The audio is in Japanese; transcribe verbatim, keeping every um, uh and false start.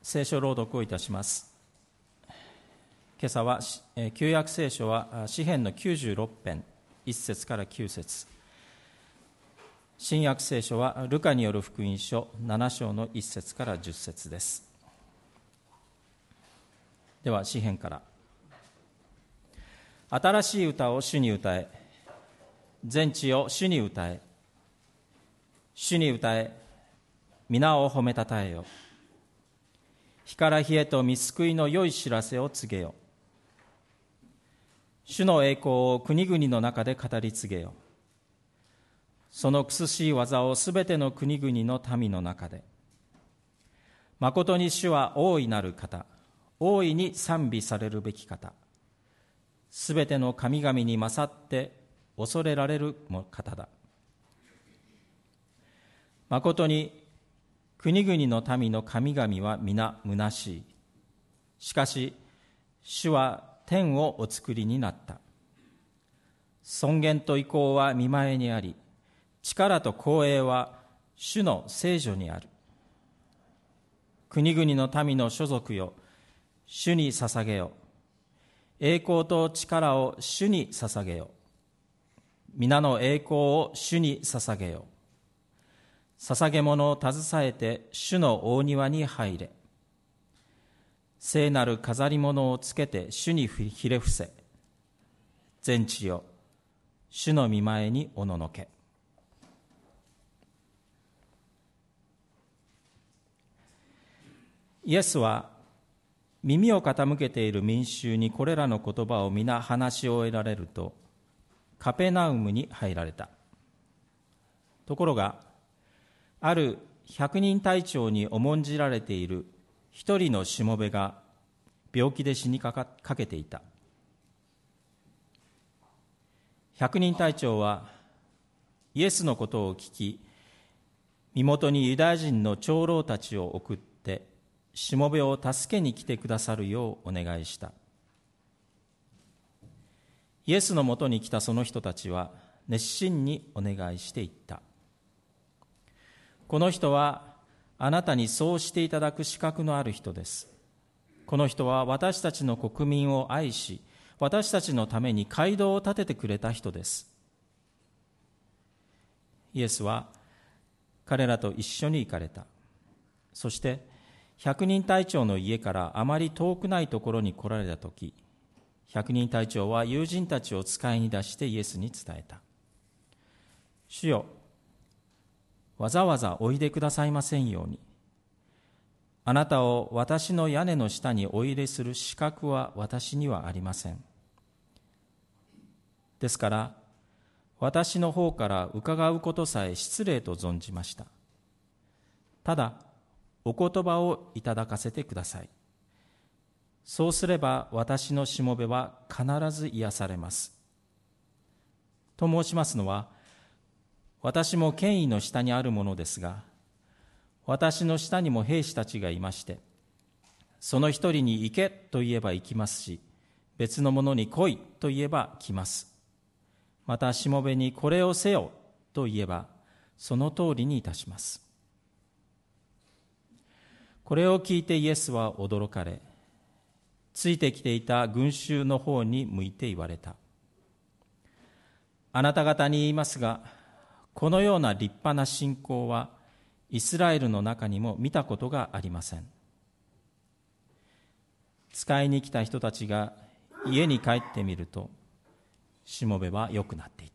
聖書朗読をいたします。今朝は旧約聖書は詩編のきゅうじゅうろく編いっ節からきゅう節、新約聖書はルカによる福音書なな章のいっ節からじゅっ節です。では詩編から。新しい歌を主に歌え、全地を主に歌え、主に歌え、皆を褒めたたえよ。日から日へと御救いの良い知らせを告げよ。主の栄光を国々の中で語り継げよ。その苦しい技をすべての国々の民の中で。誠に主は大いなる方、大いに賛美されるべき方、すべての神々に勝って恐れられる方だ。誠に国々の民の神々は皆虚しい。しかし主は天をお作りになった。尊厳と威光は御前にあり、力と光栄は主の聖所にある。国々の民の所属よ、主に捧げよ。栄光と力を主に捧げよ。皆の栄光を主に捧げよ。捧げ物を携えて主の大庭に入れ。聖なる飾り物をつけて主にひれ伏せ。全地よ、主の御前におののけ。イエスは耳を傾けている民衆にこれらの言葉を皆話し終えられると、カペナウムに入られた。ところが、ある百人隊長に重んじられている一人のしもべが病気で死にかけていた。百人隊長はイエスのことを聞き、身元にユダヤ人の長老たちを送ってしもべを助けに来てくださるようお願いした。イエスのもとに来たその人たちは熱心にお願いしていった。この人はあなたにそうしていただく資格のある人です。この人は私たちの国民を愛し、私たちのために街道を建ててくれた人です。イエスは彼らと一緒に行かれた。そして百人隊長の家からあまり遠くないところに来られたとき、百人隊長は友人たちを使いに出してイエスに伝えた。主よ、わざわざおいでくださいませんように。あなたを私の屋根の下にお入れする資格は私にはありません。ですから、私の方から伺うことさえ失礼と存じました。ただ、お言葉をいただかせてください。そうすれば私のしもべは必ず癒されます。と申しますのは、私も権威の下にあるものですが、私の下にも兵士たちがいまして、その一人に行けと言えば行きますし、別の者に来いと言えば来ます。またしもべにこれをせよと言えば、その通りにいたします。これを聞いてイエスは驚かれ、ついてきていた群衆の方に向いて言われた。あなた方に言いますが、このような立派な信仰はイスラエルの中にも見たことがありません。使いに来た人たちが家に帰ってみると、しもべは良くなっていた。